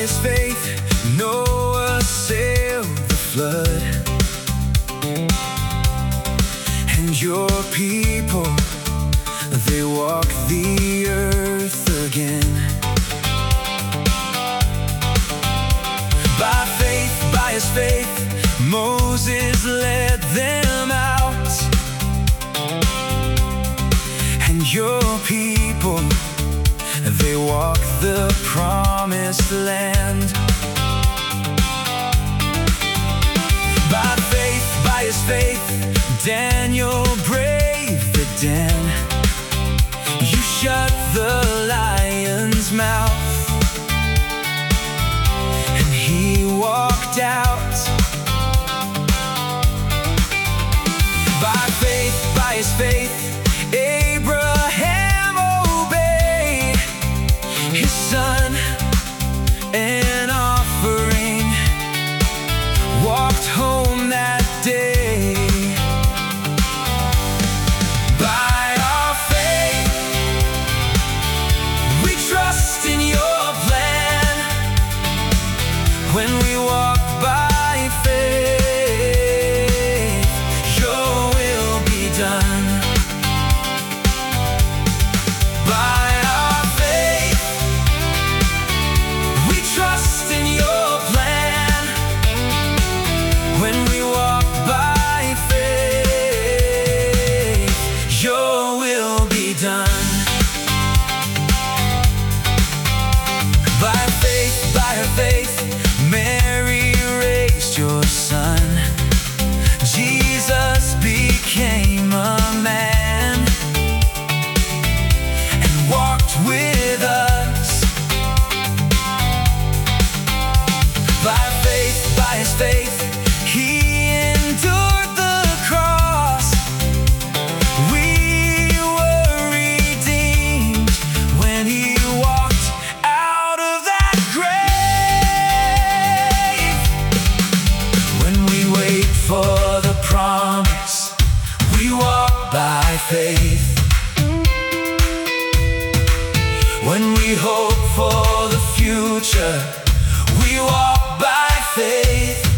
his faith, Noah sailed the flood. And your people, they walk the earth again. By his faith, Moses led them out. And your people, they walk the promised land. By his faith, Daniel braved the den. You shut the lion's mouth, and he walked out. By his faith, Abraham obeyed his son, an offering, walked home that day. By our faith, we trust in your plan. When we walk by faith, your will be done. By our faith, we trust in your plan. When we walk by faith, your will be done. By her faith, Mary raised your son. Jesus became a man and walked with us. By his faith, he endured the cross. We were redeemed when he walked out of that grave. When we wait for the promise, we walk by faith. When we hope for the future, we walk by faith.